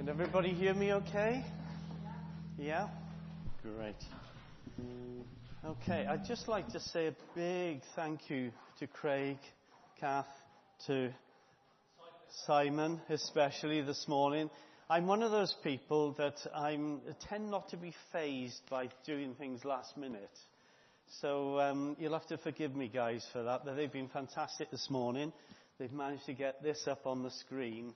Can everybody hear me okay? Yeah? Great. Okay, I'd just like to say a big thank you to Craig, Kath, to Simon, especially this morning. I'm one of those people that I tend not to be fazed by doing things last minute. So you'll have to forgive me, guys, for that. But they've been fantastic this morning. They've managed to get this up on the screen.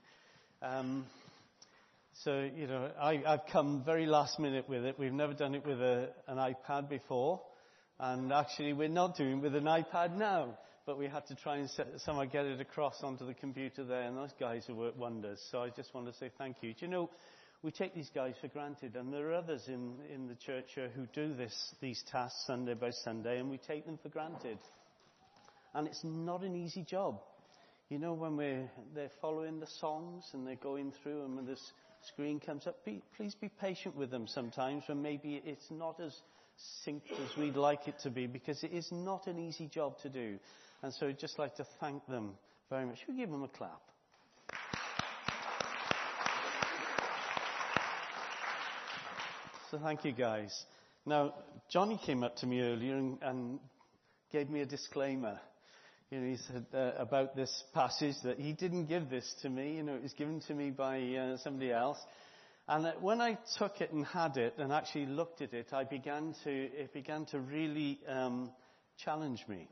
So, you know, I've come very last minute with it. We've never done it with an iPad before. And actually, we're not doing it with an iPad now. But we had to try and somehow get it across onto the computer there. And those guys have worked wonders. So I just want to say thank you. Do you know, we take these guys for granted. And there are others in the church here who do these tasks Sunday by Sunday. And we take them for granted. And it's not an easy job. You know, when they're following the songs and they're going through, and when this screen comes up, please be patient with them sometimes when maybe it's not as synced as we'd like it to be, because it is not an easy job to do. And so I'd just like to thank them very much. Should we give them a clap? So thank you, guys. Now, Johnny came up to me earlier and gave me a disclaimer. You know, he said about this passage that he didn't give this to me. You know, it was given to me by somebody else. And when I took it and had it and actually looked at it, it began to really challenge me.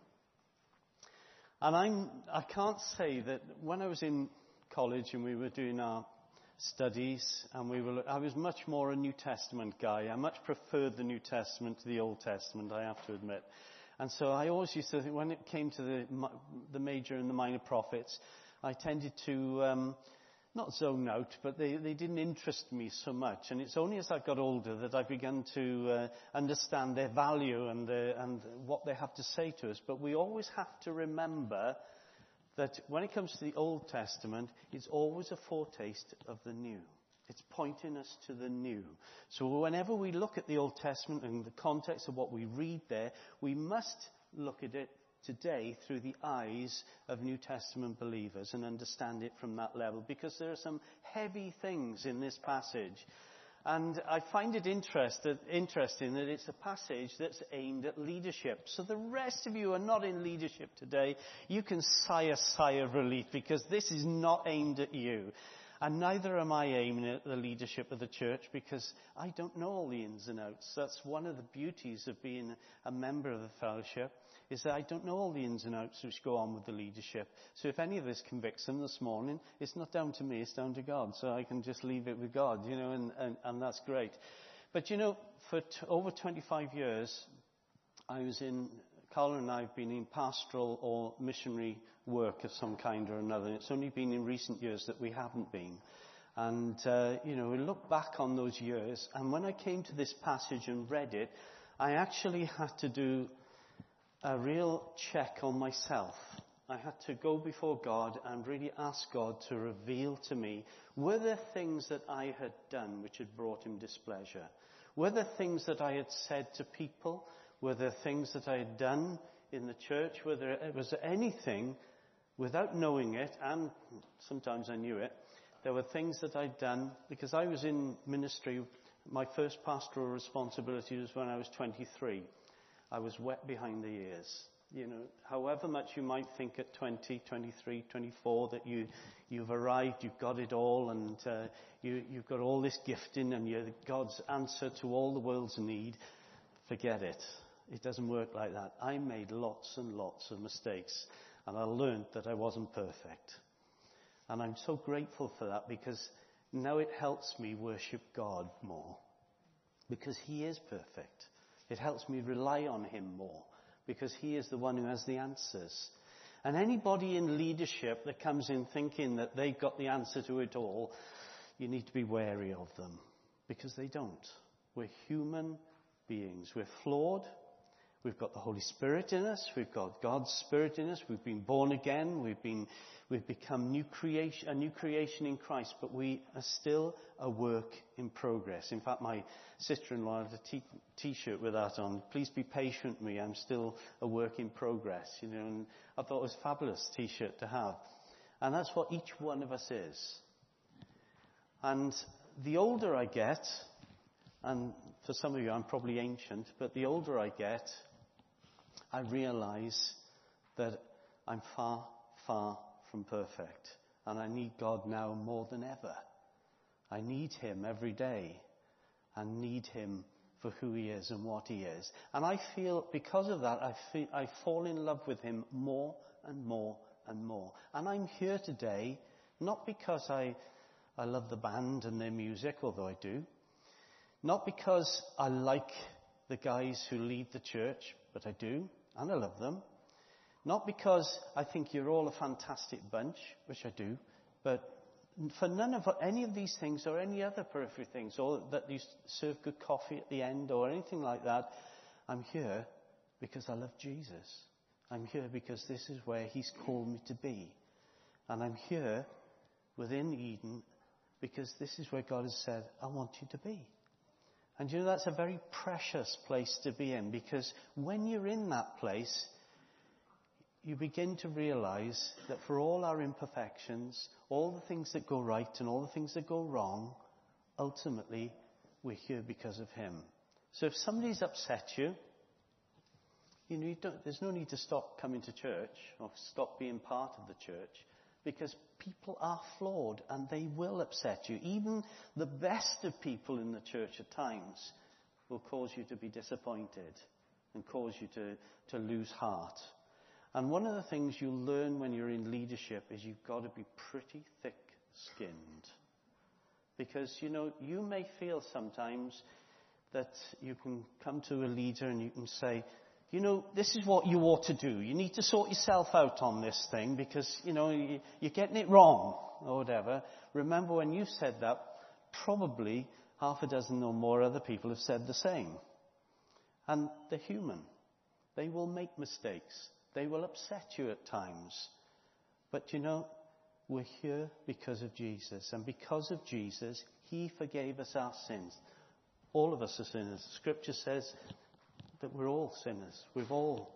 And I can't say that when I was in college and we were doing our studies, and I was much more a New Testament guy. I much preferred the New Testament to the Old Testament, I have to admit. And so I always used to think, when it came to the major and the minor prophets, I tended to not zone out, but they didn't interest me so much. And it's only as I got older that I began to understand their value and what they have to say to us. But we always have to remember that when it comes to the Old Testament, it's always a foretaste of the new. It's pointing us to the new. So whenever we look at the Old Testament and the context of what we read there, we must look at it today through the eyes of New Testament believers and understand it from that level, because there are some heavy things in this passage. And I find it interesting that it's a passage that's aimed at leadership. So the rest of you are not in leadership today. You can sigh of relief, because this is not aimed at you. And neither am I aiming at the leadership of the church, because I don't know all the ins and outs. That's one of the beauties of being a member of the fellowship, is that I don't know all the ins and outs which go on with the leadership. So if any of this convicts them this morning, it's not down to me, it's down to God. So I can just leave it with God, you know, and that's great. But, you know, for over 25 years, Carla and I have been in pastoral or missionary work of some kind or another. It's only been in recent years that we haven't been. And, you know, we look back on those years, and when I came to this passage and read it, I actually had to do a real check on myself. I had to go before God and really ask God to reveal to me, were there things that I had done which had brought him displeasure? Were there things that I had said to people? Were there things that I had done in the church? Was there anything, without knowing it, and sometimes I knew it, there were things that I'd done, because I was in ministry. My first pastoral responsibility was when I was 23. I was wet behind the ears. You know, however much you might think at 20, 23, 24 that you've arrived, you've got it all, and you've got all this gifting, and you're God's answer to all the world's need, forget it. It doesn't work like that. I made lots and lots of mistakes, and I learned that I wasn't perfect. And I'm so grateful for that, because now it helps me worship God more, because he is perfect. It helps me rely on him more, because he is the one who has the answers. And anybody in leadership that comes in thinking that they've got the answer to it all, you need to be wary of them, because they don't. We're human beings. We're flawed. We've got the Holy Spirit in us. We've got God's Spirit in us. We've been born again. We've become a new creation in Christ, but we are still a work in progress. In fact, my sister-in-law had a T-shirt with that on. Please be patient with me. I'm still a work in progress. You know, and I thought it was a fabulous T-shirt to have. And that's what each one of us is. And the older I get, and for some of you I'm probably ancient, but the older I get, I realize that I'm far, far from perfect. And I need God now more than ever. I need him every day. I need him for who he is and what he is. And I feel, because of that, I fall in love with him more and more and more. And I'm here today, not because I love the band and their music, although I do. Not because I like the guys who lead the church, but I do, and I love them. Not because I think you're all a fantastic bunch, which I do, but for none of any of these things or any other periphery things, or that you serve good coffee at the end or anything like that, I'm here because I love Jesus. I'm here because this is where he's called me to be. And I'm here within Eden because this is where God has said, I want you to be. And you know, that's a very precious place to be in, because when you're in that place, you begin to realize that for all our imperfections, all the things that go right and all the things that go wrong, ultimately, we're here because of him. So if somebody's upset you, there's no need to stop coming to church or stop being part of the church, because people are flawed and they will upset you. Even the best of people in the church at times will cause you to be disappointed and cause you to lose heart. And one of the things you learn when you're in leadership is you've got to be pretty thick-skinned. Because, you may feel sometimes that you can come to a leader and you can say, this is what you ought to do. You need to sort yourself out on this thing because, you're getting it wrong or whatever. Remember, when you said that, probably half a dozen or more other people have said the same. And they're human. They will make mistakes. They will upset you at times. But we're here because of Jesus. And because of Jesus, he forgave us our sins. All of us are sinners. Scripture says that we're all sinners. We're all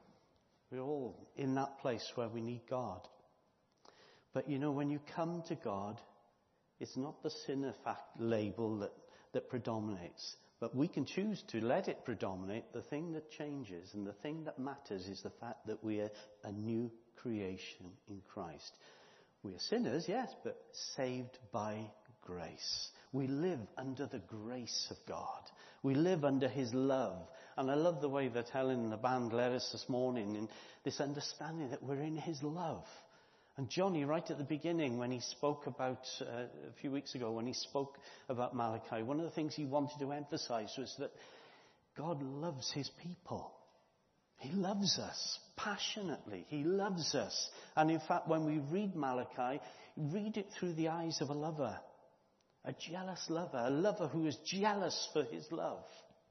in that place where we need God. But when you come to God, it's not the sinner label that predominates. But we can choose to let it predominate. The thing that changes and the thing that matters is the fact that we are a new creation in Christ. We are sinners, yes, but saved by grace. We live under the grace of God. We live under his love. And I love the way that Helen and the band led us this morning in this understanding that we're in his love. And Johnny, right at the beginning, when he spoke about, a few weeks ago, when he spoke about Malachi, one of the things he wanted to emphasize was that God loves his people. He loves us passionately. He loves us. And in fact, when we read Malachi, read it through the eyes of a lover. A jealous lover. A lover who is jealous for his love.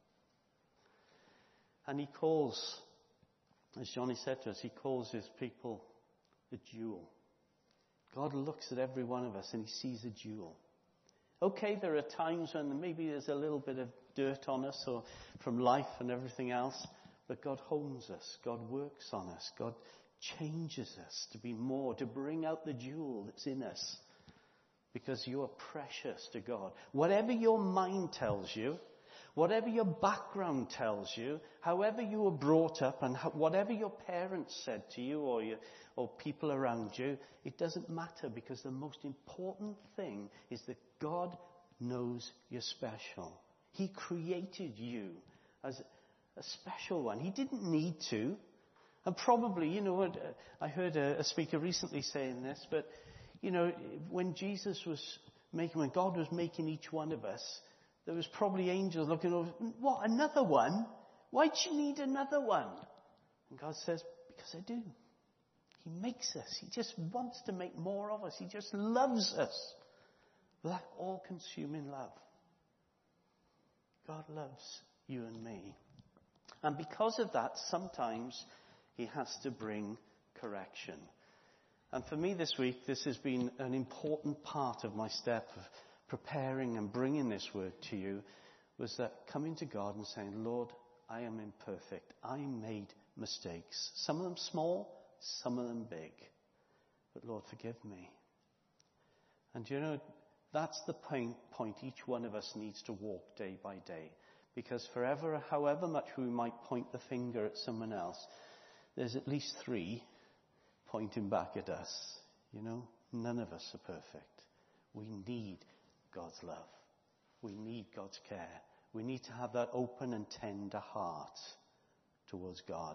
And he calls, as Johnny said to us, he calls his people a jewel. God looks at every one of us and he sees a jewel. Okay, there are times when maybe there's a little bit of dirt on us or from life and everything else, but God hones us. God works on us. God changes us to be more, to bring out the jewel that's in us, because you are precious to God. Whatever your mind tells you, whatever your background tells you, however you were brought up, and whatever your parents said to you or people around you, it doesn't matter, because the most important thing is that God knows you're special. He created you as a special one. He didn't need to. And probably, I heard a speaker recently saying this, but, when God was making each one of us, there was probably angels looking over, what, another one? Why do you need another one? And God says, because I do. He makes us. He just wants to make more of us. He just loves us with that all-consuming love. God loves you and me. And because of that, sometimes he has to bring correction. And for me this week, this has been an important part of my step of preparing and bringing this word to you, was that coming to God and saying, Lord, I am imperfect. I made mistakes. Some of them small, some of them big. But Lord, forgive me. And That's the point each one of us needs to walk day by day. Because however much we might point the finger at someone else, there's at least 3 pointing back at us. You know, none of us are perfect. We need God's love. We need God's care. We need to have that open and tender heart towards God.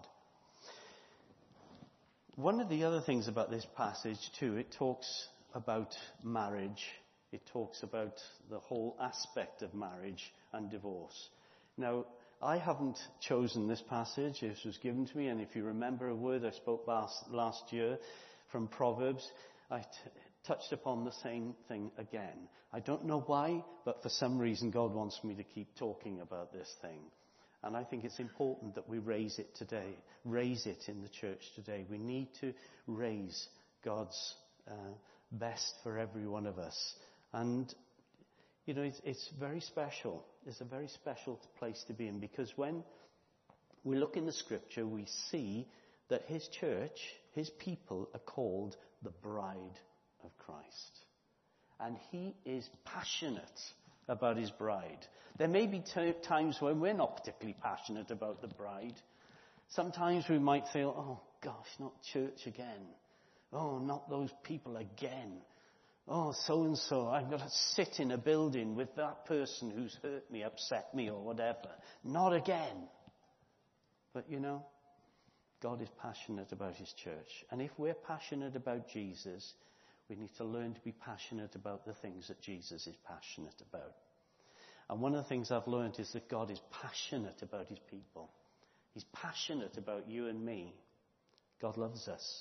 One of the other things about this passage too, it talks about marriage. It talks about the whole aspect of marriage and divorce. Now, I haven't chosen this passage. This was given to me, and if you remember a word I spoke last year from Proverbs, I touched upon the same thing again. I don't know why, but for some reason God wants me to keep talking about this thing. And I think it's important that we raise it today, raise it in the church today. We need to raise God's best for every one of us. And, you know, it's very special. It's a very special place to be in, because when we look in the scripture, we see that his church, his people are called the bride of Christ. And he is passionate about his bride. There may be times when we're not particularly passionate about the bride. Sometimes we might feel, oh gosh, not church again. Oh, not those people again. Oh, so-and-so, I've got to sit in a building with that person who's hurt me, upset me, or whatever. Not again. But you know, God is passionate about his church. And if we're passionate about Jesus, we need to learn to be passionate about the things that Jesus is passionate about. And one of the things I've learned is that God is passionate about his people. He's passionate about you and me. God loves us.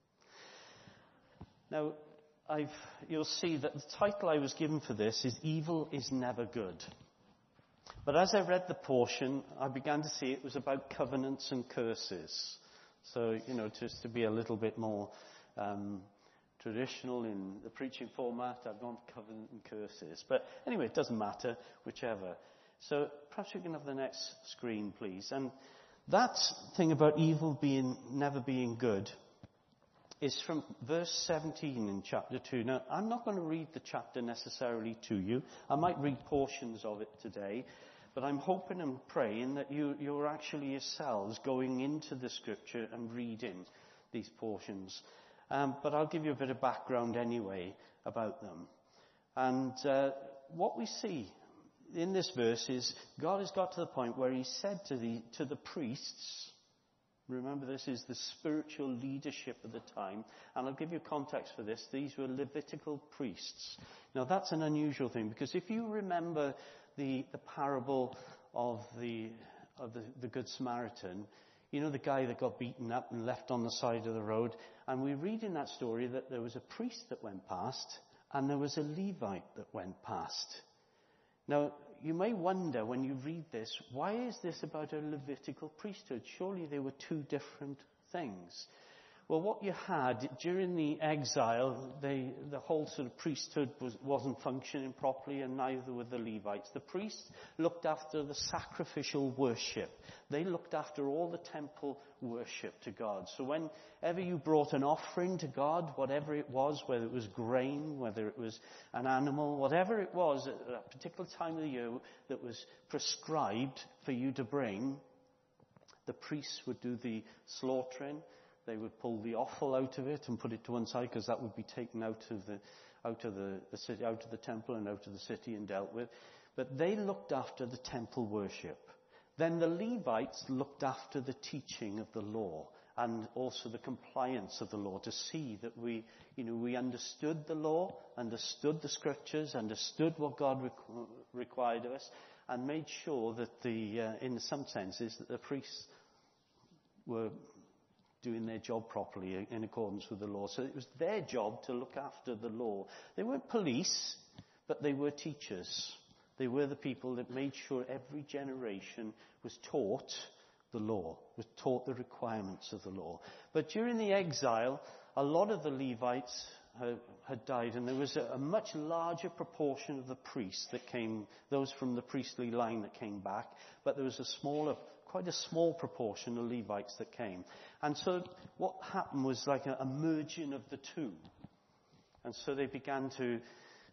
Now, you'll see that the title I was given for this is Evil is Never Good. But as I read the portion, I began to see it was about covenants and curses. So, you know, just to be a little bit more traditional in the preaching format, I've gone covenant and curses. But anyway, it doesn't matter, whichever. So perhaps we can have the next screen, please. And that thing about evil never being good is from verse 17 in chapter 2. Now, I'm not going to read the chapter necessarily to you. I might read portions of it today. But I'm hoping and praying that you're actually yourselves going into the scripture and reading these portions. But I'll give you a bit of background anyway about them. And what we see in this verse is God has got to the point where he said to the priests, remember this is the spiritual leadership of the time, and I'll give you context for this. These were Levitical priests. Now that's an unusual thing, because if you remember the parable of the Good Samaritan, you know, the guy that got beaten up and left on the side of the road. And we read in that story that there was a priest that went past and there was a Levite that went past. Now, you may wonder when you read this, why is this about a Levitical priesthood? Surely they were 2 different things. Well, what you had during the exile, the whole sort of priesthood wasn't functioning properly, and neither were the Levites. The priests looked after the sacrificial worship. They looked after all the temple worship to God. So whenever you brought an offering to God, whatever it was, whether it was grain, whether it was an animal, whatever it was at a particular time of the year that was prescribed for you to bring, the priests would do the slaughtering. They would pull the offal out of it and put it to one side, because that would be taken out of the city, out of the temple and out of the city and dealt with. But they looked after the temple worship. Then the Levites looked after the teaching of the law and also the compliance of the law, to see that we understood the law, understood the scriptures, understood what God required of us, and made sure that in some senses, that the priests were doing their job properly in accordance with the law. So it was their job to look after the law. They weren't police, but they were teachers. They were the people that made sure every generation was taught the law, was taught the requirements of the law. But during the exile, a lot of the Levites had died, and there was a much larger proportion of the priests that came, those from the priestly line that came back, but there was quite a small proportion of Levites that came. And so what happened was like a merging of the two. And so they began to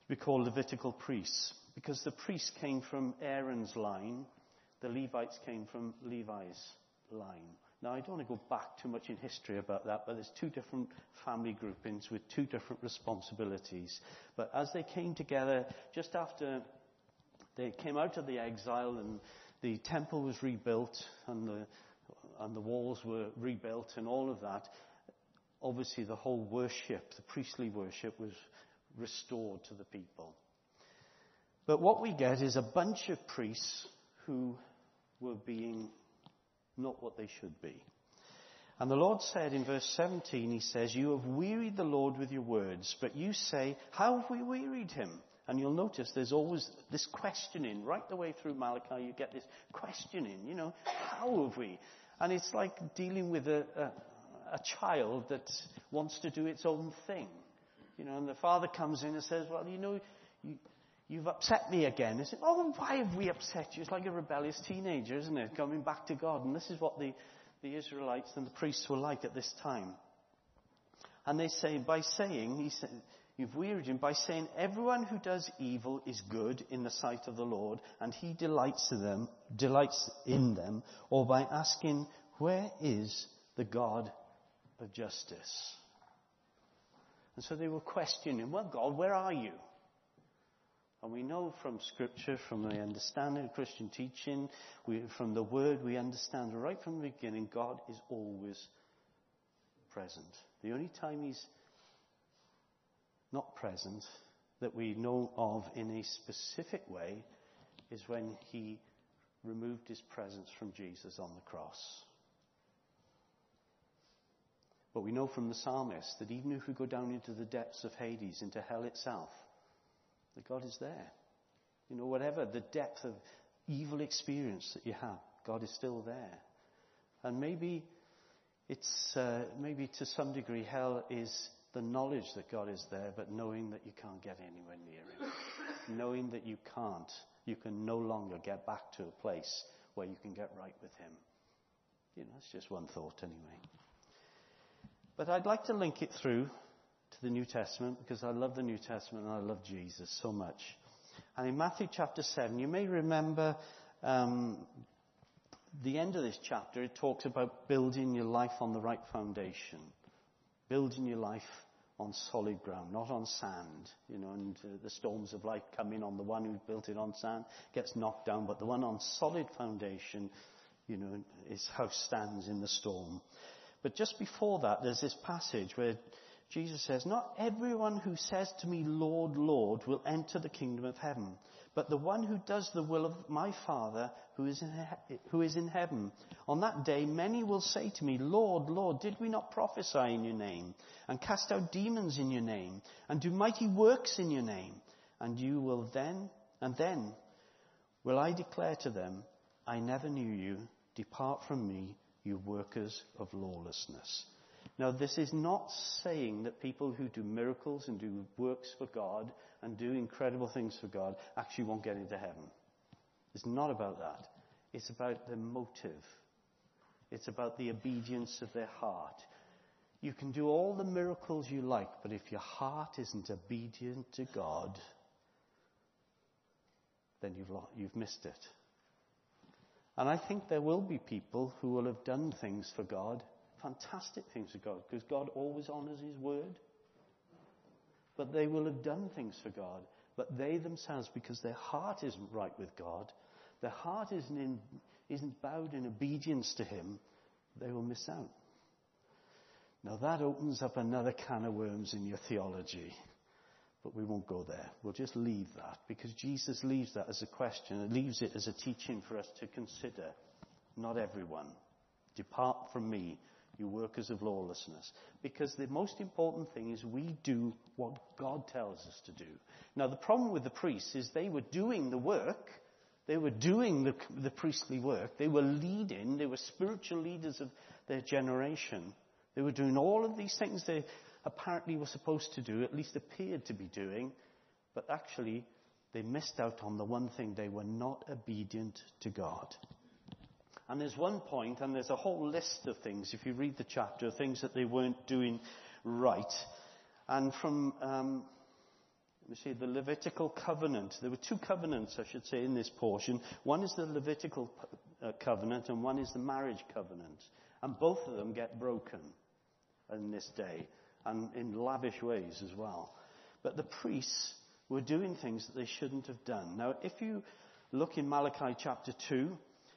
we call Levitical priests, because the priests came from Aaron's line, the Levites came from Levi's line. Now, I don't want to go back too much in history about that, but there's two different family groupings with two different responsibilities. But as they came together, just after they came out of the exile and the temple was rebuilt and the walls were rebuilt and all of that, obviously the whole worship, the priestly worship, was restored to the people. But what we get is a bunch of priests who were being not what they should be. And the Lord said in verse 17, he says, "You have wearied the Lord with your words, but you say, how have we wearied him?" And you'll notice there's always this questioning. Right the way through Malachi, you get this questioning, how have we? And it's like dealing with a child that wants to do its own thing. And the father comes in and says, "Well, you've upset me again." They say, "Oh, well, why have we upset you?" It's like a rebellious teenager, isn't it? Coming back to God. And this is what the Israelites and the priests were like at this time. And they say, he said, you've wearied him by saying, "Everyone who does evil is good in the sight of the Lord, and he delights in them," or by asking, "Where is the God of justice?" And so they were questioning, "Well, God, where are you?" And we know from Scripture, from the understanding of Christian teaching, from the Word, we understand right from the beginning, God is always present. The only time he's not present that we know of in a specific way is when he removed his presence from Jesus on the cross. But we know from the psalmist that even if we go down into the depths of Hades, into hell itself, that God is there. Whatever the depth of evil experience that you have, God is still there. And maybe to some degree hell is the knowledge that God is there, but knowing that you can't get anywhere near him. Knowing that you can no longer get back to a place where you can get right with him. It's just one thought anyway. But I'd like to link it through to the New Testament, because I love the New Testament and I love Jesus so much. And in Matthew chapter 7, you may remember the end of this chapter. It talks about building your life on the right foundation. Building your life on solid ground, not on sand. And the storms of life come in on the one who built it on sand, gets knocked down. But the one on solid foundation, his house stands in the storm. But just before that, there's this passage where Jesus says, "Not everyone who says to me, 'Lord, Lord,' will enter the kingdom of heaven, but the one who does the will of my Father who is in heaven. On that day, many will say to me, 'Lord, Lord, did we not prophesy in your name, and cast out demons in your name, and do mighty works in your name?' And then will I declare to them, 'I never knew you. Depart from me, you workers of lawlessness.'" Now, this is not saying that people who do miracles and do works for God and do incredible things for God actually won't get into heaven. It's not about that. It's about the motive. It's about the obedience of their heart. You can do all the miracles you like, but if your heart isn't obedient to God, then you've missed it. And I think there will be people who will have done things for God, fantastic things for God, because God always honors his word. But they will have done things for God, but they themselves, because their heart isn't right with God, their heart isn't bowed in obedience to him, they will miss out. Now that opens up another can of worms in your theology, but we won't go there. We'll just leave that, because Jesus leaves that as a question, and leaves it as a teaching for us to consider. Not everyone. Depart from me, you workers of lawlessness. Because the most important thing is we do what God tells us to do. Now the problem with the priests is they were doing the work. They were doing the priestly work. They were leading. They were spiritual leaders of their generation. They were doing all of these things they apparently were supposed to do, at least appeared to be doing. But actually, they missed out on the one thing. They were not obedient to God. And there's one point, and there's a whole list of things, if you read the chapter, things that they weren't doing right. And from You see, the Levitical covenant. There were two covenants, I should say, in this portion. One is the Levitical covenant and one is the marriage covenant. And both of them get broken in this day, and in lavish ways as well. But the priests were doing things that they shouldn't have done. Now, if you look in Malachi chapter 2,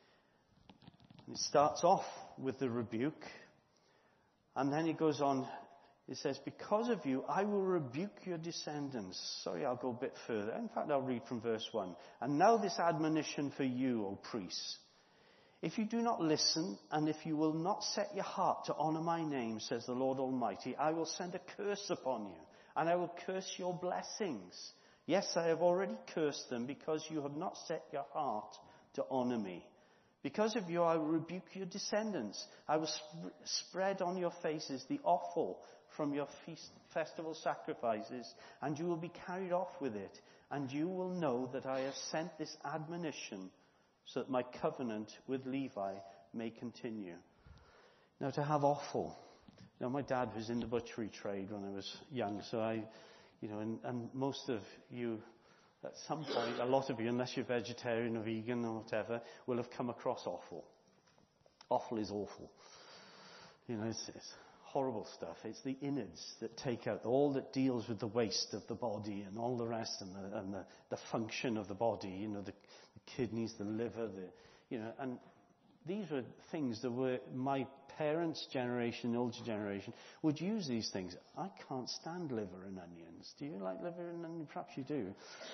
it starts off with the rebuke, and then it goes on. It says, because of you, I will rebuke your descendants. Sorry, I'll go a bit further. In fact, I'll read from verse 1. And now this admonition for you, O priests. If you do not listen, and if you will not set your heart to honor my name, says the Lord Almighty, I will send a curse upon you, and I will curse your blessings. Yes, I have already cursed them, because you have not set your heart to honor me. Because of you, I will rebuke your descendants. I will spread on your faces the offal from your festival sacrifices, and you will be carried off with it, and you will know that I have sent this admonition so that my covenant with Levi may continue. Now, to have offal. Now, my dad was in the butchery trade when I was young, so and most of you, at some point, a lot of you, unless you're vegetarian or vegan or whatever, will have come across offal. Offal is awful. It's horrible stuff. It's the innards that take out, all that deals with the waste of the body and all the rest, and the function of the body, the kidneys, the liver, and these were things that were my parents' generation, the older generation, would use these things. I can't stand liver and onions. Do you like liver and onions? Perhaps you do.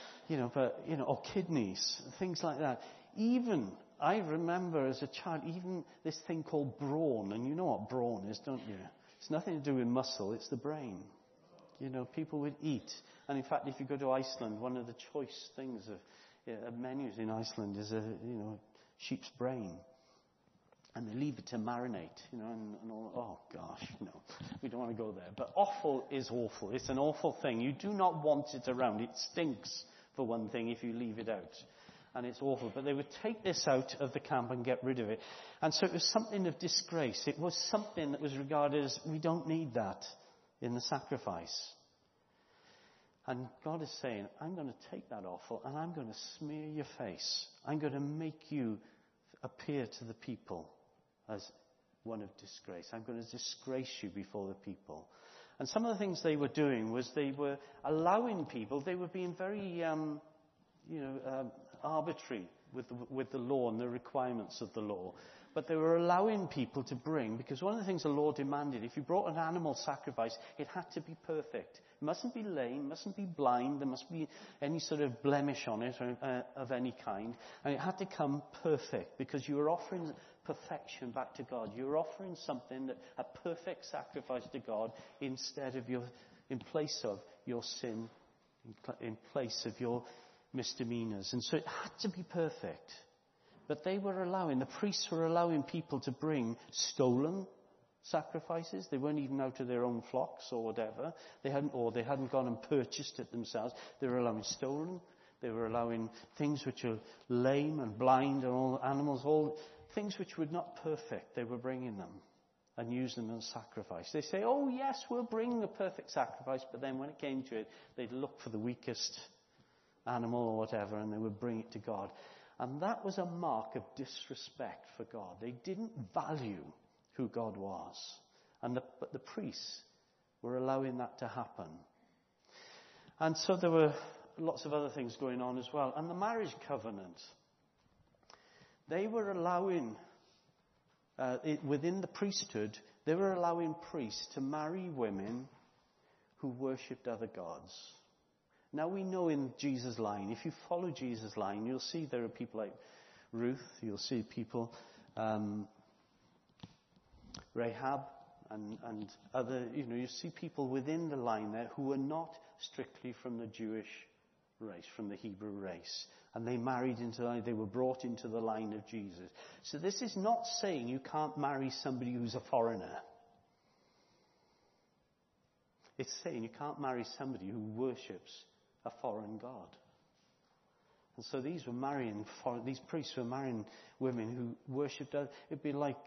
Or kidneys, things like that. Even, I remember as a child, even this thing called brawn, and you know what brawn is, don't you? It's nothing to do with muscle, it's the brain. People would eat. And in fact, if you go to Iceland, one of the choice things of menus in Iceland is a sheep's brain. And they leave it to marinate, and all. Oh gosh, no, we don't want to go there. But offal is awful. It's an awful thing. You do not want it around. It stinks, for one thing, if you leave it out. And it's awful. But they would take this out of the camp and get rid of it. And so it was something of disgrace. It was something that was regarded as, we don't need that in the sacrifice. And God is saying, I'm going to take that offal and I'm going to smear your face. I'm going to make you appear to the people as one of disgrace. I'm going to disgrace you before the people. And some of the things they were doing was they were allowing people, they were being very, arbitrary with the law and the requirements of the law. But they were allowing people to bring, because one of the things the law demanded, if you brought an animal sacrifice, it had to be perfect. It mustn't be lame, mustn't be blind, there must be any sort of blemish on it of any kind. And it had to come perfect, because you were offering perfection back to God. You were offering something, a perfect sacrifice to God, in place of your sin, in place of your misdemeanors. And so it had to be perfect. But the priests were allowing people to bring stolen sacrifices. They weren't even out of their own flocks or whatever. They hadn't gone and purchased it themselves. They were allowing stolen. They were allowing things which are lame and blind and all animals, all things which were not perfect. They were bringing them and using them as sacrifice. They say, oh yes, we'll bring the perfect sacrifice. But then when it came to it, they'd look for the weakest animal or whatever, and they would bring it to God. And that was a mark of disrespect for God. They didn't value who God was. But the priests were allowing that to happen. And so there were lots of other things going on as well. And the marriage covenant, they were allowing, within the priesthood, they were allowing priests to marry women who worshipped other gods. Now we know in Jesus' line, if you follow Jesus' line, you'll see there are people like Ruth, you'll see people, Rahab, and other, you see people within the line there who are not strictly from the Jewish race, from the Hebrew race. And they they were brought into the line of Jesus. So this is not saying you can't marry somebody who's a foreigner. It's saying you can't marry somebody who worships a foreign god. And so these priests were marrying women who worshipped. It'd be like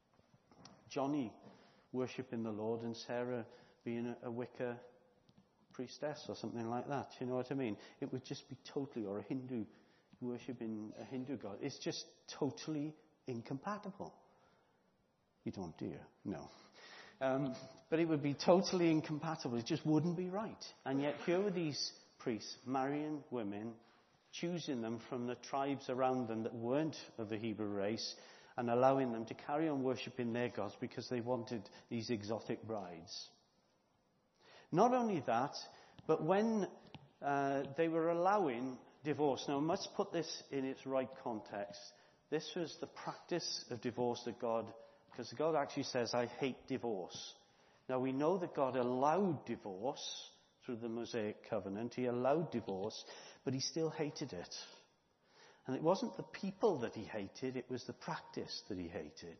Johnny worshipping the Lord and Sarah being a Wicca priestess or something like that. You know what I mean? It would just be totally, or a Hindu worshipping a Hindu god. It's just totally incompatible. You don't, do you? No. But it would be totally incompatible. It just wouldn't be right. And yet here were these priests marrying women, choosing them from the tribes around them that weren't of the Hebrew race, and allowing them to carry on worshipping their gods because they wanted these exotic brides. Not only that, but when they were allowing divorce. Now, I must put this in its right context. This was the practice of divorce that God, because God actually says, I hate divorce. Now, we know that God allowed divorce through the Mosaic covenant. He allowed divorce, but he still hated it. And it wasn't the people that he hated, it was the practice that he hated.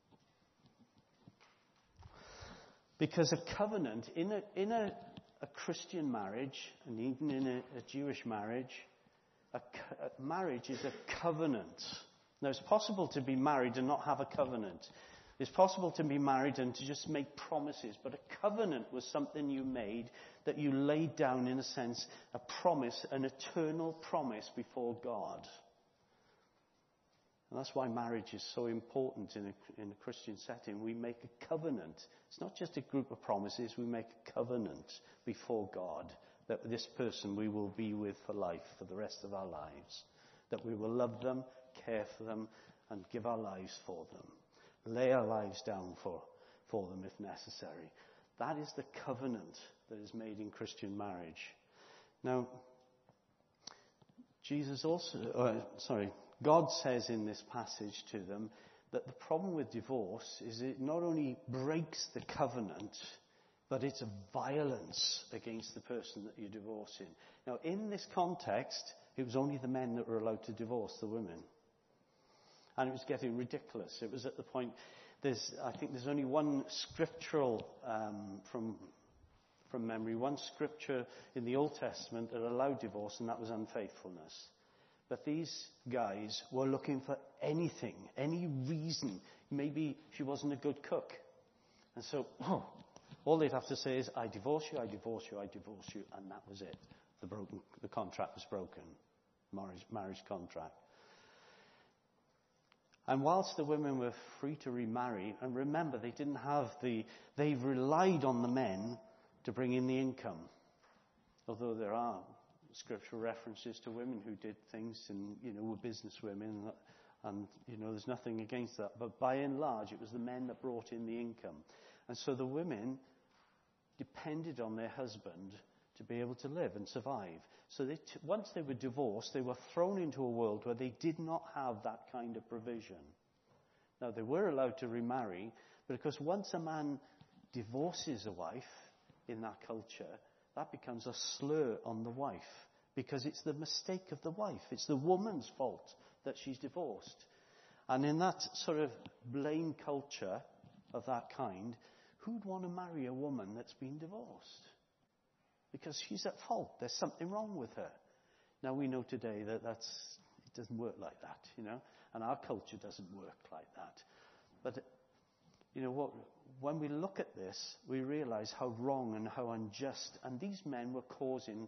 Because a covenant, in a Christian marriage, and even in a Jewish marriage, a marriage is a covenant. Now, it's possible to be married and not have a covenant. It's possible to be married and to just make promises, but a covenant was something you made, that you laid down, in a sense, a promise, an eternal promise before God. And that's why marriage is so important in a Christian setting. We make a covenant. It's not just a group of promises. We make a covenant before God that this person we will be with for life, for the rest of our lives. That we will love them, care for them, and give our lives for them. Lay our lives down for them if necessary. That is the covenant that is made in Christian marriage. Now, God says in this passage to them that the problem with divorce is it not only breaks the covenant, but it's a violence against the person that you're divorcing. Now, in this context, it was only the men that were allowed to divorce the women. And it was getting ridiculous. It was at the point, I think there's only one scriptural, from memory, one scripture in the Old Testament that allowed divorce, and that was unfaithfulness. But these guys were looking for anything, any reason. Maybe she wasn't a good cook. And so, all they'd have to say is, I divorce you, I divorce you, I divorce you. And that was it. The contract was broken. Marriage contract. And whilst the women were free to remarry, and remember, they relied on the men to bring in the income. Although there are scriptural references to women who did things and, were business women, and, there's nothing against that. But by and large, it was the men that brought in the income. And so the women depended on their husband to be able to live and survive. So once they were divorced, they were thrown into a world where they did not have that kind of provision. Now, they were allowed to remarry, but of course, once a man divorces a wife in that culture, that becomes a slur on the wife, because it's the mistake of the wife. It's the woman's fault that she's divorced. And in that sort of blame culture of that kind, who'd want to marry a woman that's been divorced? Because she's at fault. There's something wrong with her. Now, we know today that it doesn't work like that, and our culture doesn't work like that. But, when we look at this, we realize how wrong and how unjust. And these men were causing,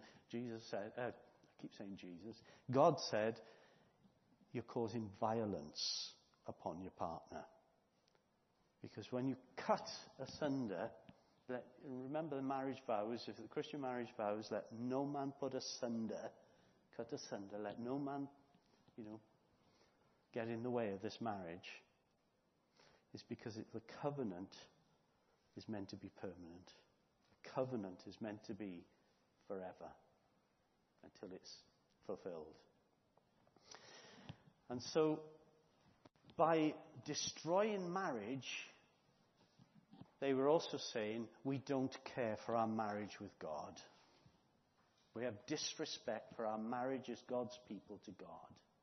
God said, you're causing violence upon your partner. Because when you cut asunder, remember the marriage vows, if the Christian marriage vows, let no man cut asunder, let no man, get in the way of this marriage. It's because the covenant is meant to be permanent. The covenant is meant to be forever until it's fulfilled. And so, by destroying marriage, they were also saying, we don't care for our marriage with God. We have disrespect for our marriage as God's people to God.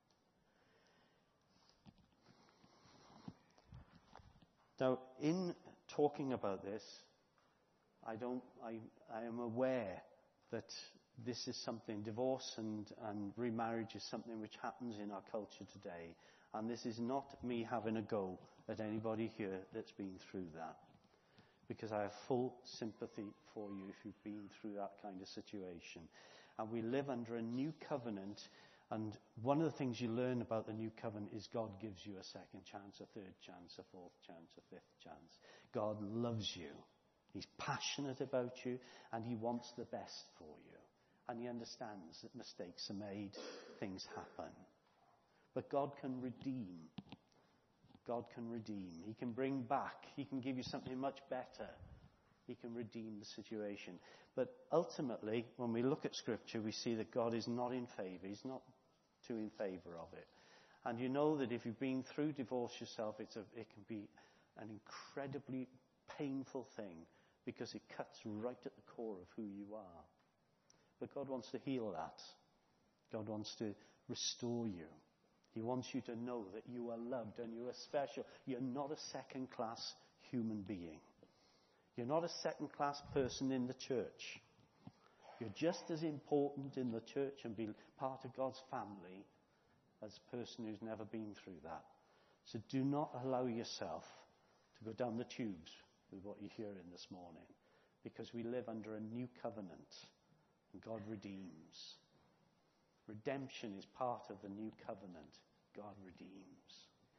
Now, in talking about this, I am aware that this is something, divorce and remarriage is something which happens in our culture today. And this is not me having a go at anybody here that's been through that. because I have full sympathy for you if you've been through that kind of situation. And we live under a new covenant, and one of the things you learn about the new covenant is God gives you a second chance, a third chance, a fourth chance, a fifth chance. God loves you. He's passionate about you, and he wants the best for you. And he understands that mistakes are made, things happen. But God can redeem. God can redeem. He can bring back. He can give you something much better. He can redeem the situation. But ultimately, when we look at Scripture, we see that God is not in favour. He's not too in favour of it. And you know that if you've been through divorce yourself, it can be an incredibly painful thing, because it cuts right at the core of who you are. But God wants to heal that. God wants to restore you. He wants you to know that you are loved and you are special. You're not a second-class human being. You're not a second-class person in the church. You're just as important in the church and be part of God's family as a person who's never been through that. So do not allow yourself to go down the tubes with what you're hearing this morning, because we live under a new covenant and God redeems. Redemption is part of the new covenant. God redeems.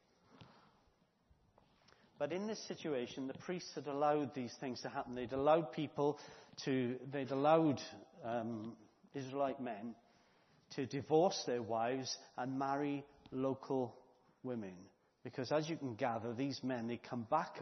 But in this situation, the priests had allowed these things to happen. They'd allowed Israelite men to divorce their wives and marry local women. Because as you can gather, these men, they come back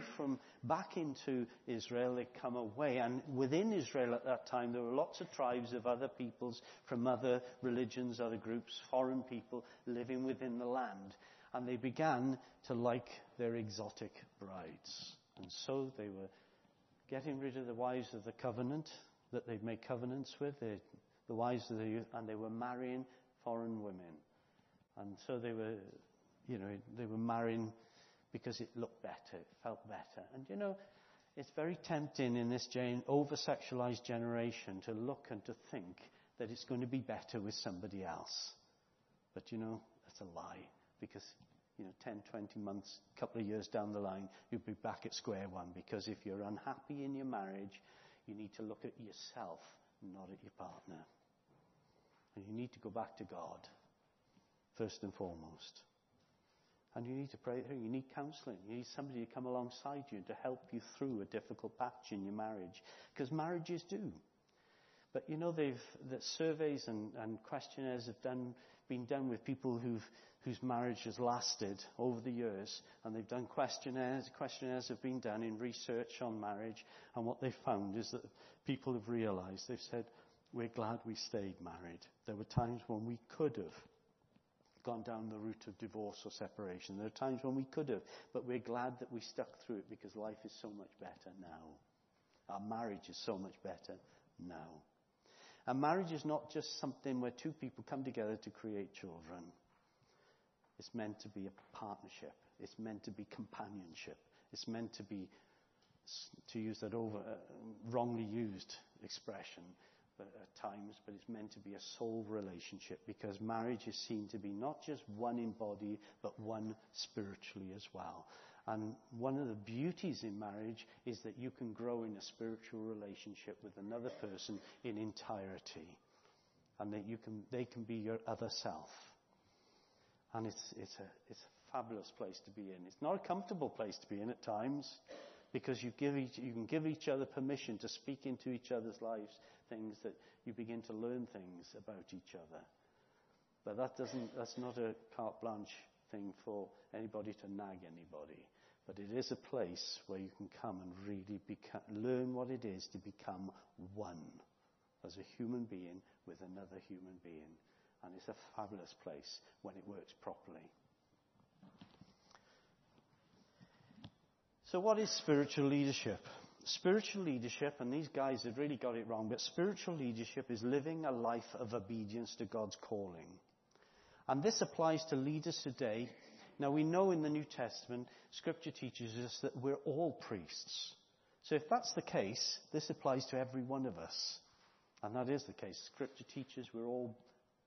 into Israel, they come away. And within Israel at that time, there were lots of tribes of other peoples from other religions, other groups, foreign people living within the land. And they began to like their exotic brides. And so they were getting rid of the wives of the covenant that they'd made covenants with, the wives of the youth, and they were marrying foreign women. And so they were marrying because it looked better, it felt better. And it's very tempting in this over-sexualized generation to look and to think that it's going to be better with somebody else. But that's a lie, because 10, 20 months, a couple of years down the line, you'll be back at square one. Because if you're unhappy in your marriage, you need to look at yourself, not at your partner. And you need to go back to God, first and foremost. And you need to pray through. You need counselling. You need somebody to come alongside you to help you through a difficult patch in your marriage. Because marriages do. But that surveys and questionnaires have been done with people whose marriage has lasted over the years. And they've done questionnaires. Questionnaires have been done in research on marriage. And what they've found is that people have realised, they've said, we're glad we stayed married. There were times when we could have gone down the route of divorce or separation. There are times when we could have, but we're glad that we stuck through it, because life is so much better now. Our marriage is so much better now. And marriage is not just something where two people come together to create children. It's meant to be a partnership. It's meant to be companionship. It's meant to be, to use that wrongly used expression, at times, but it's meant to be a soul relationship, because marriage is seen to be not just one in body, but one spiritually as well. And one of the beauties in marriage is that you can grow in a spiritual relationship with another person in entirety, and that they can be your other self. And it's a fabulous place to be in. It's not a comfortable place to be in at times, because you can give each other permission to speak into each other's lives things that you begin to learn things about each other. But that's not a carte blanche thing for anybody to nag anybody. But it is a place where you can come and really learn what it is to become one as a human being with another human being. And it's a fabulous place when it works properly. So what is spiritual leadership? Spiritual leadership, and these guys have really got it wrong, but spiritual leadership is living a life of obedience to God's calling. And this applies to leaders today. Now, we know in the New Testament, Scripture teaches us that we're all priests. So if that's the case, this applies to every one of us. And that is the case. Scripture teaches we're all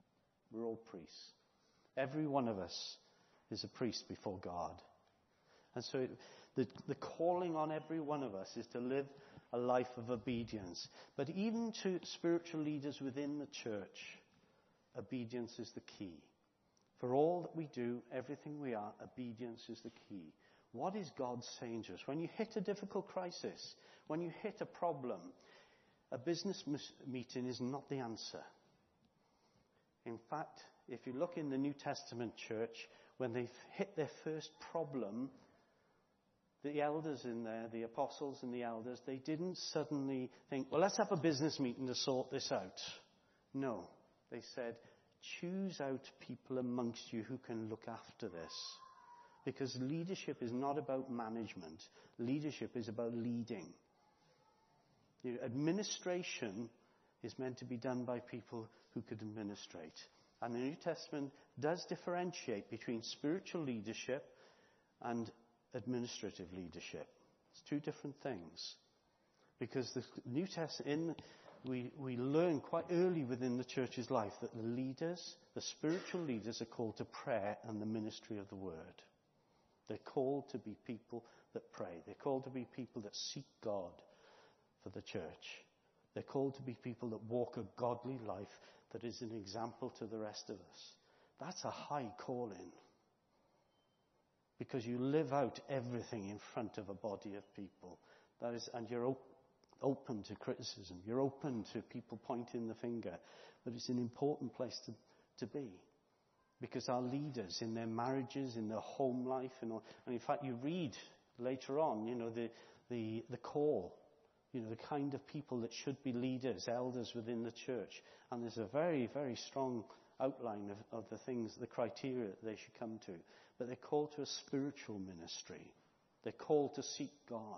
priests. Every one of us is a priest before God. And so the calling on every one of us is to live a life of obedience. But even to spiritual leaders within the church, obedience is the key. For all that we do, everything we are, obedience is the key. What is God saying to us? When you hit a difficult crisis, when you hit a problem, a business meeting is not the answer. In fact, if you look in the New Testament church, when they hit their first problem, the elders in there, the apostles and the elders, they didn't suddenly think, well, let's have a business meeting to sort this out. No, they said, choose out people amongst you who can look after this. Because leadership is not about management. Leadership is about leading. Administration is meant to be done by people who could administrate. And the New Testament does differentiate between spiritual leadership and administrative leadership. It's two different things. Because the New Testament, we learn quite early within the church's life that the leaders, the spiritual leaders, are called to prayer and the ministry of the word. They're called to be people that pray. They're called to be people that seek God for the church. They're called to be people that walk a godly life that is an example to the rest of us. That's a high calling. Because you live out everything in front of a body of people. That is, and you're open to criticism. You're open to people pointing the finger. But it's an important place to be. Because our leaders in their marriages, in their home life, and in fact you read later on, the call, the kind of people that should be leaders, elders within the church. And there's a very, very strong outline of the things, the criteria that they should come to. But they're called to a spiritual ministry. They're called to seek God.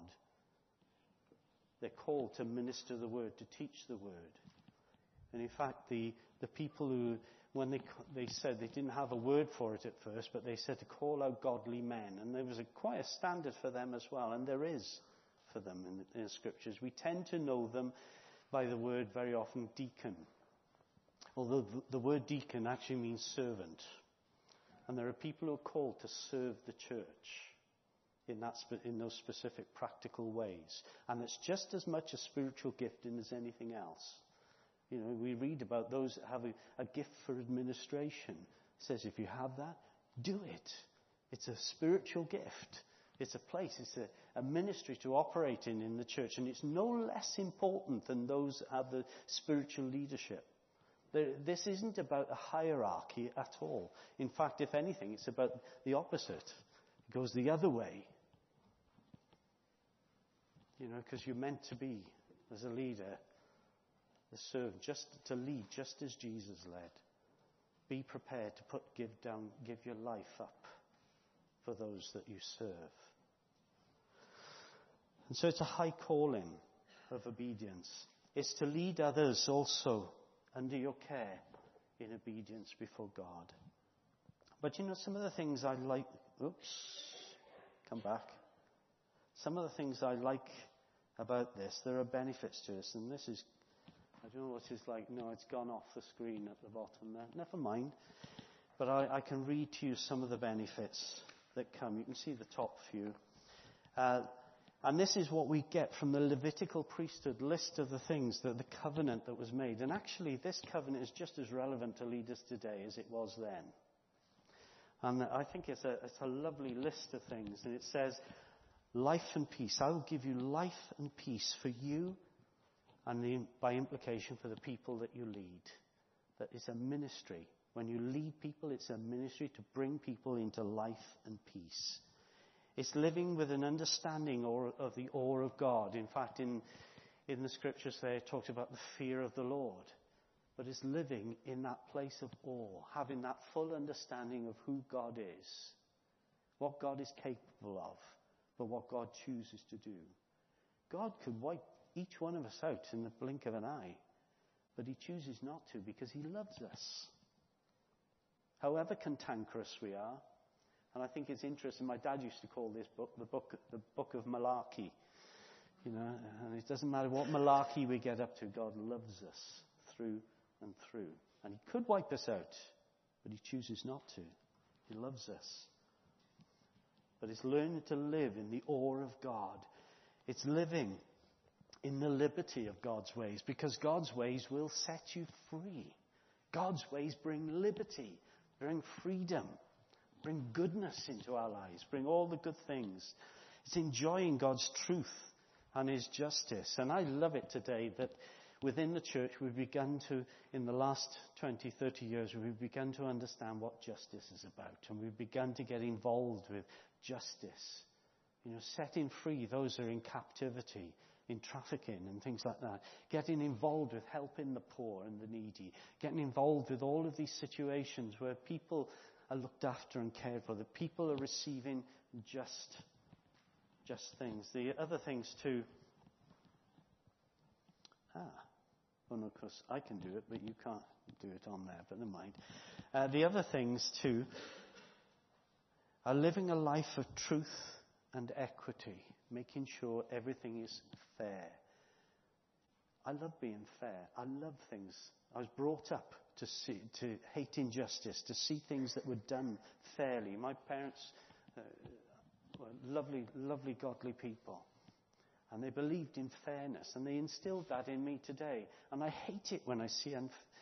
They're called to minister the word, to teach the word. And in fact, the people who, when they said, they didn't have a word for it at first, but they said to call out godly men. And there was quite a standard for them as well, and there is for them in the scriptures. We tend to know them by the word very often deacon. Although the word deacon actually means servant. And there are people who are called to serve the church in those specific practical ways. And it's just as much a spiritual gifting as anything else. We read about those that have a gift for administration. It says if you have that, do it. It's a spiritual gift. It's a place, it's a ministry to operate in the church. And it's no less important than those that have the spiritual leadership. This isn't about a hierarchy at all. In fact, if anything, it's about the opposite. It goes the other way. Because you're meant to be, as a leader, a servant, just to lead, just as Jesus led. Be prepared to give your life up for those that you serve. And so it's a high calling of obedience. It's to lead others also under your care in obedience before God. But some of the things I like... come back. Some of the things I like about this, there are benefits to us. And this is... I don't know what it's like. No, it's gone off the screen at the bottom there. Never mind. But I can read to you some of the benefits that come. You can see the top few. And this is what we get from the Levitical priesthood list of the things, the covenant that was made. And actually, this covenant is just as relevant to leaders today as it was then. And I think it's a lovely list of things. And it says, life and peace. I will give you life and peace for you and by implication for the people that you lead. That is a ministry. When you lead people, it's a ministry to bring people into life and peace. It's living with an understanding of the awe of God. In fact, in the scriptures there, it talks about the fear of the Lord. But it's living in that place of awe, having that full understanding of who God is, what God is capable of, but what God chooses to do. God could wipe each one of us out in the blink of an eye, but he chooses not to because he loves us. However cantankerous we are, and I think it's interesting. My dad used to call this book the book of malarkey. And it doesn't matter what malarkey we get up to, God loves us through and through. And he could wipe us out, but he chooses not to. He loves us. but it's learning to live in the awe of God. It's living in the liberty of God's ways, because God's ways will set you free. God's ways bring liberty, bring freedom, bring goodness into our lives, bring all the good things. It's enjoying God's truth and his justice. And I love it today that within the church we've begun to, in the last 20, 30 years, we've begun to understand what justice is about. And we've begun to get involved with justice. Setting free those who are in captivity, in trafficking and things like that. Getting involved with helping the poor and the needy. Getting involved with all of these situations where people are looked after and cared for. That people are receiving just things. The other things too. Well, no, of course I can do it, but you can't do it on there. But never mind. The other things too are living a life of truth and equity, making sure everything is fair. I love being fair. I love things. I was brought up to hate injustice, to see things that were done fairly. My parents were lovely, lovely, godly people. And they believed in fairness, and they instilled that in me today. And I hate it when I see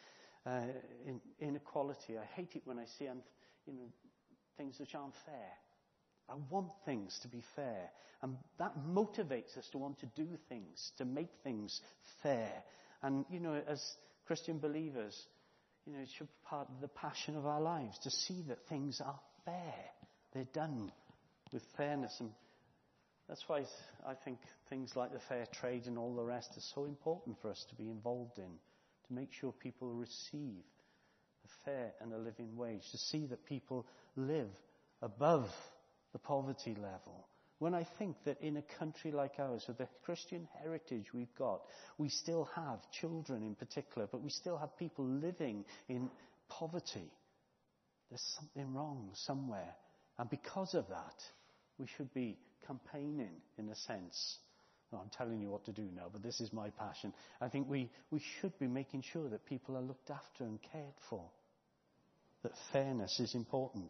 inequality. I hate it when I see things which aren't fair. I want things to be fair. And that motivates us to want to do things, to make things fair. And, as Christian believers, it should be part of the passion of our lives to see that things are fair. They're done with fairness. And that's why I think things like the fair trade and all the rest are so important for us to be involved in, to make sure people receive a fair and a living wage, to see that people live above the poverty level. When I think that in a country like ours, with the Christian heritage we've got, we still have children in particular, but we still have people living in poverty. There's something wrong somewhere. And because of that, we should be campaigning, in a sense. Well, I'm telling you what to do now, but this is my passion. I think we should be making sure that people are looked after and cared for. That fairness is important.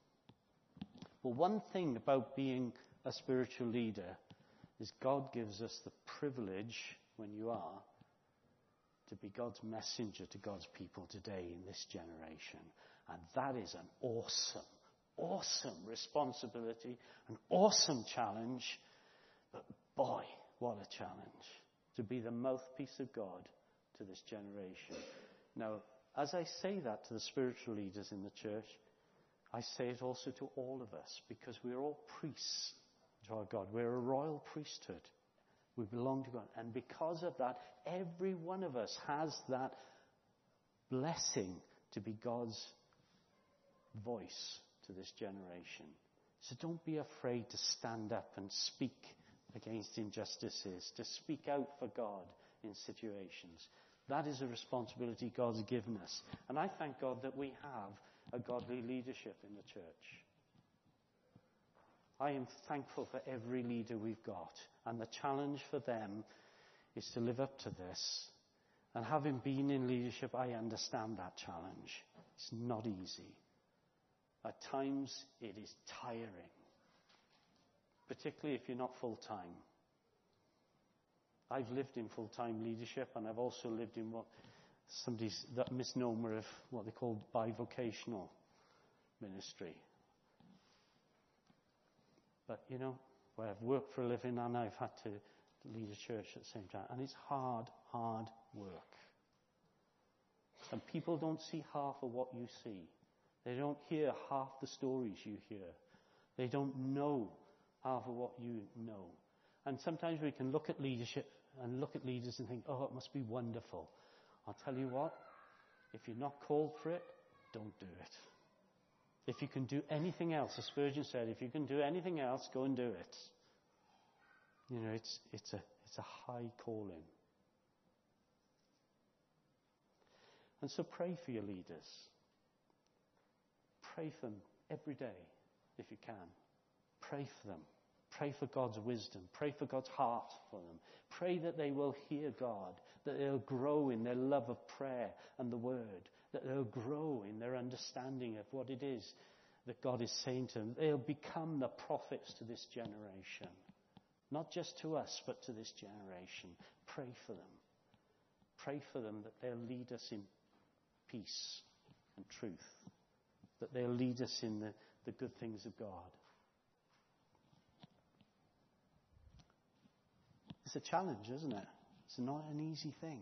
Well, one thing about being a spiritual leader is God gives us the privilege, when you are, to be God's messenger to God's people today in this generation. And that is an awesome responsibility, an awesome challenge. But boy, what a challenge to be the mouthpiece of God to this generation. Now, as I say that to the spiritual leaders in the church, I say it also to all of us, because we're all priests to our God. We're a royal priesthood. We belong to God. And because of that, every one of us has that blessing to be God's voice to this generation. So don't be afraid to stand up and speak against injustices, to speak out for God in situations. That is a responsibility God's given us. And I thank God that we have a godly leadership in the church. I am thankful for every leader we've got. And the challenge for them is to live up to this. And having been in leadership, I understand that challenge. It's not easy. At times, it is tiring. Particularly if you're not full-time. I've lived in full-time leadership, and I've also lived in that misnomer of what they call bivocational ministry. But, where I've worked for a living and I've had to lead a church at the same time. And it's hard work. And people don't see half of what you see. They don't hear half the stories you hear. They don't know half of what you know. And sometimes we can look at leadership and look at leaders and think, oh, it must be wonderful. I'll tell you what, if you're not called for it, don't do it. If you can do anything else, as Spurgeon said, if you can do anything else, go and do it. It's a high calling. And so pray for your leaders. Pray for them every day, if you can. Pray for them. Pray for God's wisdom. Pray for God's heart for them. Pray that they will hear God, that they'll grow in their love of prayer and the Word, that they'll grow in their understanding of what it is that God is saying to them. They'll become the prophets to this generation. Not just to us, but to this generation. Pray for them. Pray for them that they'll lead us in peace and truth. That they'll lead us in the good things of God. It's a challenge, isn't it? It's not an easy thing.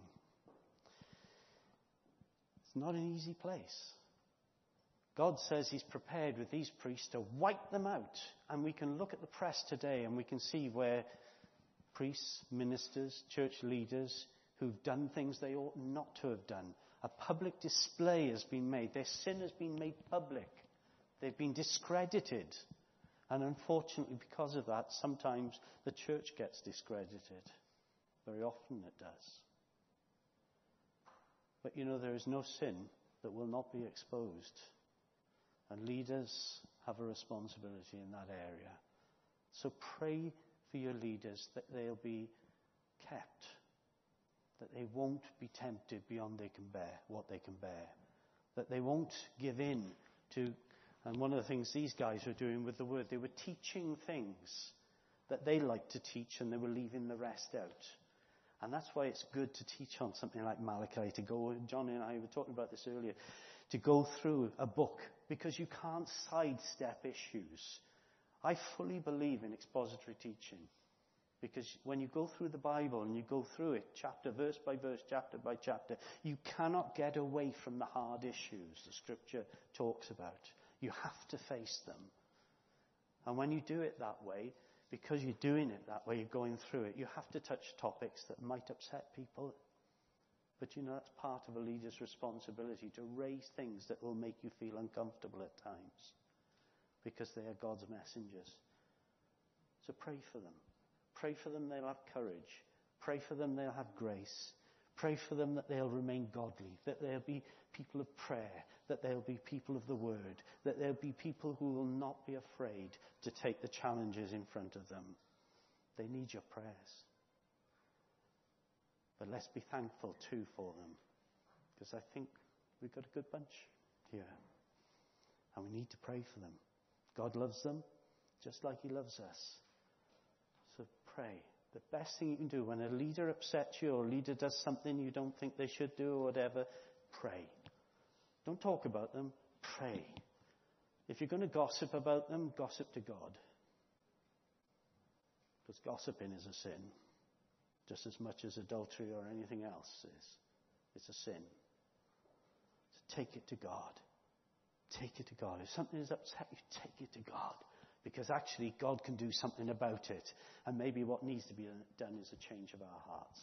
It's not an easy place. God says he's prepared with these priests to wipe them out. And we can look at the press today and we can see where priests, ministers, church leaders who've done things they ought not to have done. A public display has been made. Their sin has been made public. They've been discredited. And unfortunately, because of that, sometimes the church gets discredited. Very often it does. But you know, there is no sin that will not be exposed. And leaders have a responsibility in that area. So pray for your leaders that they'll be kept. That they won't be tempted beyond what they can bear. That they won't give in to... And one of the things these guys were doing with the word, they were teaching things that they liked to teach and they were leaving the rest out. And that's why it's good to teach on something like Malachi, to go, John and I were talking about this earlier, to go through a book, because you can't sidestep issues. I fully believe in expository teaching, because when you go through the Bible and you go through it, chapter, verse by verse, chapter by chapter, you cannot get away from the hard issues the Scripture talks about. You have to face them. And when you do it that way, because you're doing it that way, you're going through it, you have to touch topics that might upset people. But you know, that's part of a leader's responsibility, to raise things that will make you feel uncomfortable at times, because they are God's messengers. So pray for them. Pray for them they'll have courage. Pray for them they'll have grace. Pray for them that they'll remain godly, that they'll be people of prayer, that they'll be people of the word, that they'll be people who will not be afraid to take the challenges in front of them. They need your prayers. But let's be thankful too for them, because I think we've got a good bunch here. And we need to pray for them. God loves them just like he loves us. So pray. The best thing you can do when a leader upsets you, or a leader does something you don't think they should do or whatever, pray. Don't talk about them, pray. If you're going to gossip about them, gossip to God. Because gossiping is a sin, just as much as adultery or anything else is. It's a sin. So take it to God. Take it to God. If something is upset you, take it to God. Because actually God can do something about it. And maybe what needs to be done is a change of our hearts.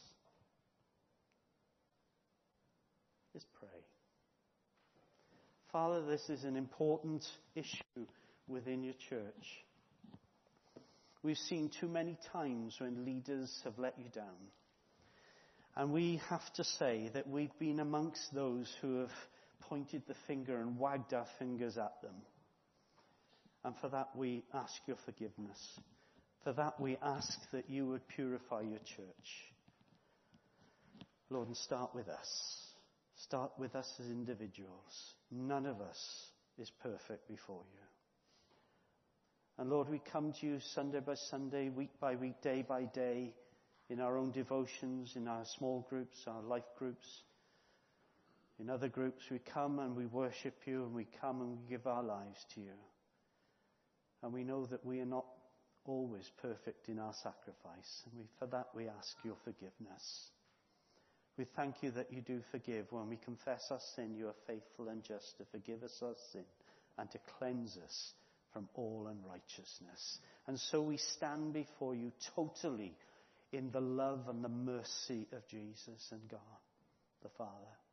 Let's pray. Father, this is an important issue within your church. We've seen too many times when leaders have let you down. And we have to say that we've been amongst those who have pointed the finger and wagged our fingers at them. And for that we ask your forgiveness. For that we ask that you would purify your church. Lord, and start with us. Start with us as individuals. None of us is perfect before you. And Lord, we come to you Sunday by Sunday, week by week, day by day, in our own devotions, in our small groups, our life groups. In other groups, we come and we worship you, and we come and we give our lives to you. And we know that we are not always perfect in our sacrifice. And for that we ask your forgiveness. We thank you that you do forgive. When we confess our sin, you are faithful and just to forgive us our sin and to cleanse us from all unrighteousness. And so we stand before you totally in the love and the mercy of Jesus and God, the Father.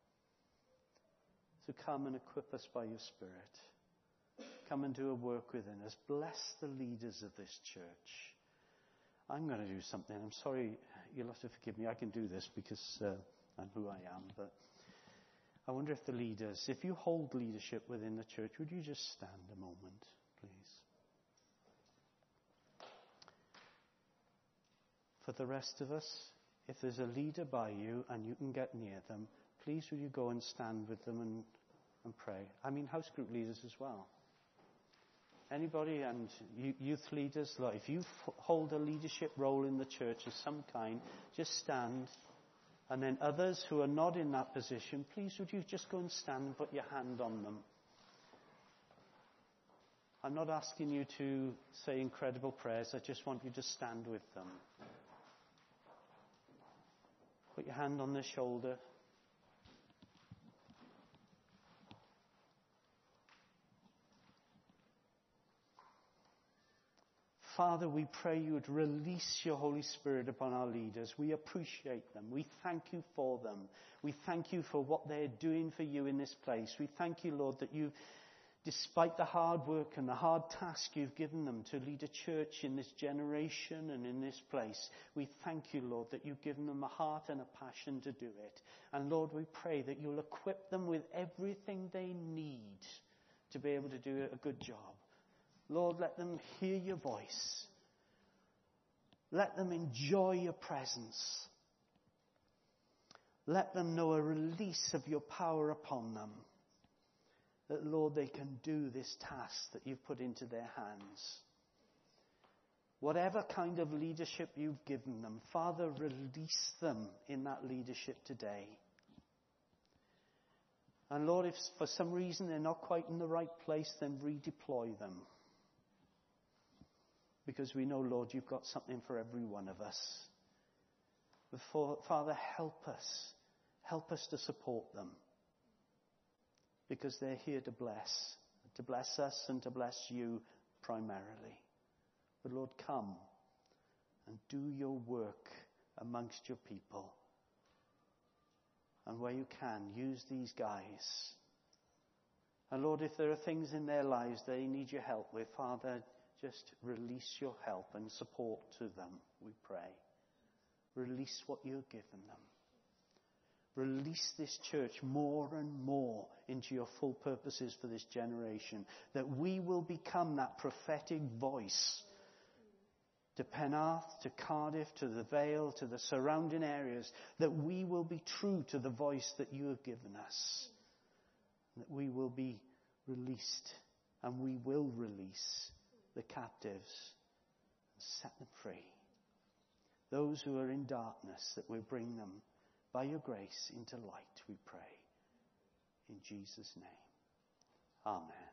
So come and equip us by your Spirit. Come and do a work within us. Bless the leaders of this church. I'm going to do something. I'm sorry, you'll have to forgive me. I can do this because I'm who I am. But I wonder if the leaders, if you hold leadership within the church, would you just stand a moment, please? For the rest of us, if there's a leader by you and you can get near them, please would you go and stand with them and pray. I mean, house group leaders as well. Anybody, and youth leaders, look, if you hold a leadership role in the church of some kind, just stand. And then others who are not in that position, please would you just go and stand and put your hand on them. I'm not asking you to say incredible prayers. I just want you to stand with them. Put your hand on their shoulder. Father, we pray you would release your Holy Spirit upon our leaders. We appreciate them. We thank you for them. We thank you for what they're doing for you in this place. We thank you, Lord, that you, despite the hard work and the hard task you've given them to lead a church in this generation and in this place, we thank you, Lord, that you've given them a heart and a passion to do it. And Lord, we pray that you'll equip them with everything they need to be able to do a good job. Lord, let them hear your voice. Let them enjoy your presence. Let them know a release of your power upon them. That, Lord, they can do this task that you've put into their hands. Whatever kind of leadership you've given them, Father, release them in that leadership today. And Lord, if for some reason they're not quite in the right place, then redeploy them. Because we know, Lord, you've got something for every one of us. But Father, help us. Help us to support them. Because they're here to bless us and to bless you primarily. But Lord, come and do your work amongst your people. And where you can, use these guys. And Lord, if there are things in their lives they need your help with, Father, just release your help and support to them, we pray. Release what you've given them. Release this church more and more into your full purposes for this generation. That we will become that prophetic voice to Penarth, to Cardiff, to the Vale, to the surrounding areas. That we will be true to the voice that you have given us. That we will be released, and we will release the captives and set them free. Those who are in darkness, that we bring them by your grace into light, we pray. In Jesus' name. Amen.